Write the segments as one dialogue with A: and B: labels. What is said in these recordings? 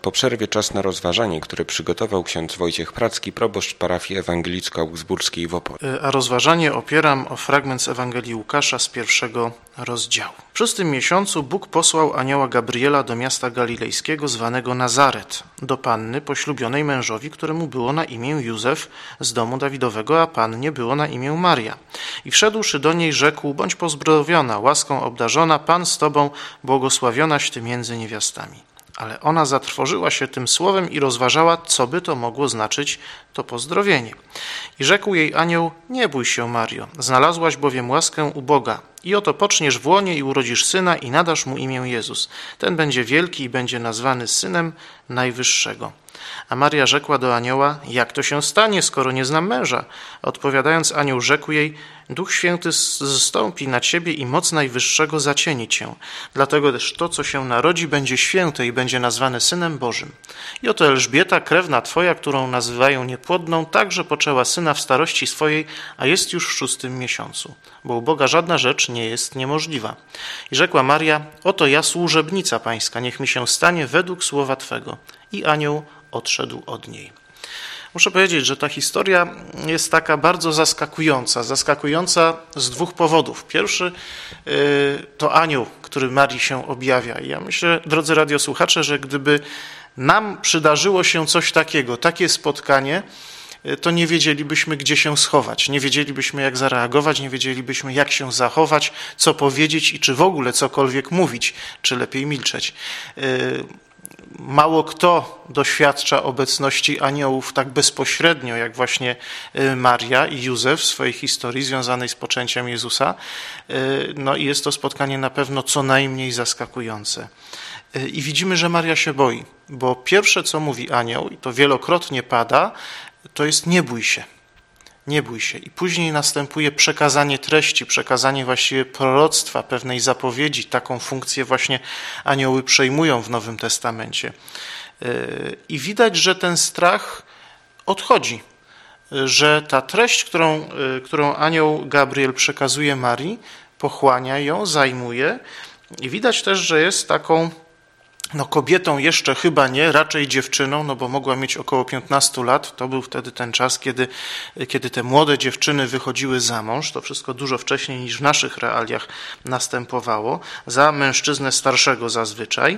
A: Po przerwie czas na rozważanie, które przygotował ksiądz Wojciech Pracki, proboszcz parafii ewangelicko-augsburskiej w Opolu.
B: A rozważanie opieram o fragment z Ewangelii Łukasza z 1 rozdziału. W 6 miesiącu Bóg posłał anioła Gabriela do miasta galilejskiego zwanego Nazaret, do panny poślubionej mężowi, któremu było na imię Józef z domu Dawidowego, a pannie było na imię Maria. I wszedłszy do niej rzekł: bądź pozdrowiona, łaską obdarzona, Pan z tobą, błogosławionaś ty między niewiastami. Ale ona zatrwożyła się tym słowem i rozważała, co by to mogło znaczyć to pozdrowienie. I rzekł jej anioł: nie bój się, Mario, znalazłaś bowiem łaskę u Boga. I oto poczniesz w łonie i urodzisz syna i nadasz mu imię Jezus. Ten będzie wielki i będzie nazwany Synem Najwyższego. A Maria rzekła do anioła: jak to się stanie, skoro nie znam męża? Odpowiadając, anioł rzekł jej: Duch Święty zstąpi na ciebie i moc Najwyższego zacieni cię. Dlatego też to, co się narodzi, będzie święte i będzie nazwane Synem Bożym. I oto Elżbieta, krewna twoja, którą nazywają niepłodną, także poczęła syna w starości swojej, a jest już w 6 miesiącu. Bo u Boga żadna rzecz nie jest niemożliwa. I rzekła Maria: oto ja, służebnica pańska, niech mi się stanie według słowa twego. I anioł odszedł od niej. Muszę powiedzieć, że ta historia jest taka bardzo zaskakująca z 2 powodów. Pierwszy to anioł, który Marii się objawia. I ja myślę, drodzy radiosłuchacze, że gdyby nam przydarzyło się coś takiego, takie spotkanie, to nie wiedzielibyśmy, gdzie się schować, nie wiedzielibyśmy, jak zareagować, nie wiedzielibyśmy, jak się zachować, co powiedzieć i czy w ogóle cokolwiek mówić, czy lepiej milczeć. Mało kto doświadcza obecności aniołów tak bezpośrednio, jak właśnie Maria i Józef w swojej historii związanej z poczęciem Jezusa. No i jest to spotkanie na pewno co najmniej zaskakujące. I widzimy, że Maria się boi, bo pierwsze, co mówi anioł, i to wielokrotnie pada, to jest: nie bój się. Nie bój się. I później następuje przekazanie treści, przekazanie właściwie proroctwa, pewnej zapowiedzi. Taką funkcję właśnie anioły przejmują w Nowym Testamencie. I widać, że ten strach odchodzi, że ta treść, którą anioł Gabriel przekazuje Marii, pochłania ją, zajmuje. I widać też, że jest taką kobietą jeszcze chyba nie, raczej dziewczyną, bo mogła mieć około 15 lat. To był wtedy ten czas, kiedy te młode dziewczyny wychodziły za mąż. To wszystko dużo wcześniej niż w naszych realiach następowało. Za mężczyznę starszego zazwyczaj.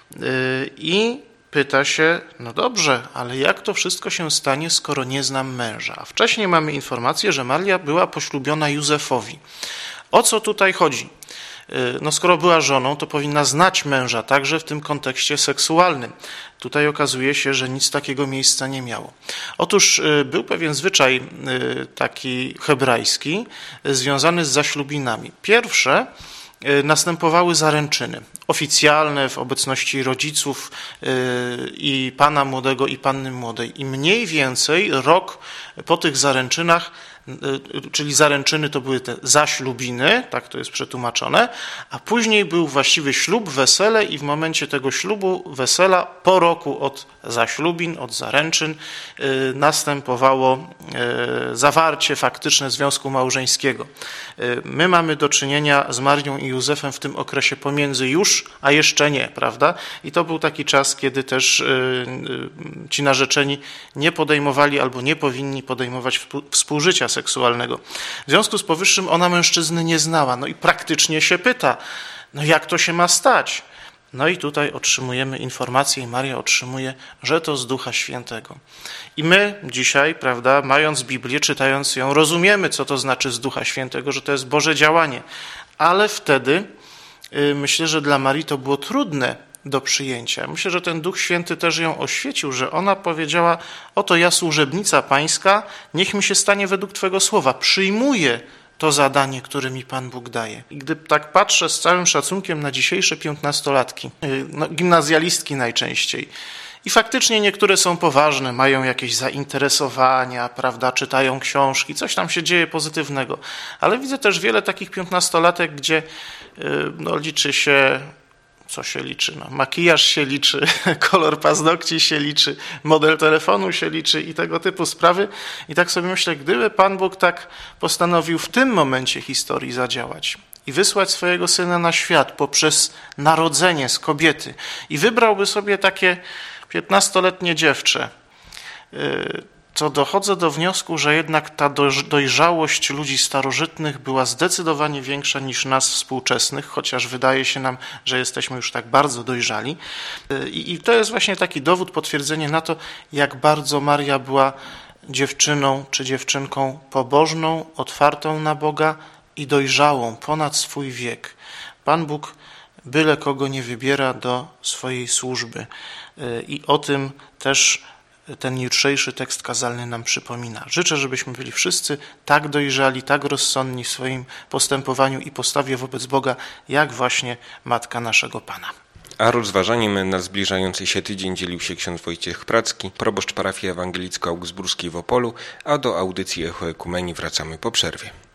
B: I pyta się: no dobrze, ale jak to wszystko się stanie, skoro nie znam męża? A wcześniej mamy informację, że Maria była poślubiona Józefowi. O co tutaj chodzi? Skoro była żoną, to powinna znać męża, także w tym kontekście seksualnym. Tutaj okazuje się, że nic takiego miejsca nie miało. Otóż był pewien zwyczaj taki hebrajski, związany z zaślubinami. Pierwsze następowały zaręczyny oficjalne w obecności rodziców i pana młodego, i panny młodej. I mniej więcej rok po tych zaręczynach, czyli zaręczyny to były te zaślubiny, tak to jest przetłumaczone, a później był właściwy ślub, wesele i w momencie tego ślubu, wesela, po roku od zaślubin, od zaręczyn następowało zawarcie faktyczne związku małżeńskiego. My mamy do czynienia z Marią i Józefem w tym okresie pomiędzy już, a jeszcze nie, prawda? I to był taki czas, kiedy też ci narzeczeni nie podejmowali albo nie powinni podejmować współżycia seksualnego. W związku z powyższym ona mężczyzny nie znała. No i praktycznie się pyta: no jak to się ma stać? No i tutaj otrzymujemy informację, i Maria otrzymuje, że to z Ducha Świętego. I my dzisiaj, prawda, mając Biblię, czytając ją, rozumiemy, co to znaczy z Ducha Świętego, że to jest Boże działanie. Ale wtedy myślę, że dla Marii to było trudne do przyjęcia. Myślę, że ten Duch Święty też ją oświecił, że ona powiedziała: oto ja, służebnica pańska, niech mi się stanie według twego słowa. Przyjmuję to zadanie, które mi Pan Bóg daje. I gdy tak patrzę z całym szacunkiem na dzisiejsze 15-latki, gimnazjalistki najczęściej, i faktycznie niektóre są poważne, mają jakieś zainteresowania, prawda, czytają książki, coś tam się dzieje pozytywnego. Ale widzę też wiele takich 15-latek, gdzie liczy się, co się liczy? Makijaż się liczy, kolor paznokci się liczy, model telefonu się liczy i tego typu sprawy. I tak sobie myślę, gdyby Pan Bóg tak postanowił w tym momencie historii zadziałać i wysłać swojego Syna na świat poprzez narodzenie z kobiety i wybrałby sobie takie 15-letnie dziewczę, to dochodzę do wniosku, że jednak ta dojrzałość ludzi starożytnych była zdecydowanie większa niż nas współczesnych, chociaż wydaje się nam, że jesteśmy już tak bardzo dojrzali. I to jest właśnie taki dowód, potwierdzenie na to, jak bardzo Maria była dziewczyną czy dziewczynką pobożną, otwartą na Boga i dojrzałą ponad swój wiek. Pan Bóg byle kogo nie wybiera do swojej służby. I o tym też ten jutrzejszy tekst kazalny nam przypomina. Życzę, żebyśmy byli wszyscy tak dojrzali, tak rozsądni w swoim postępowaniu i postawie wobec Boga, jak właśnie Matka naszego Pana.
A: A rozważaniem na zbliżający się tydzień dzielił się ksiądz Wojciech Pracki, proboszcz parafii ewangelicko-augsburskiej w Opolu, a do audycji Echo Ekumenii wracamy po przerwie.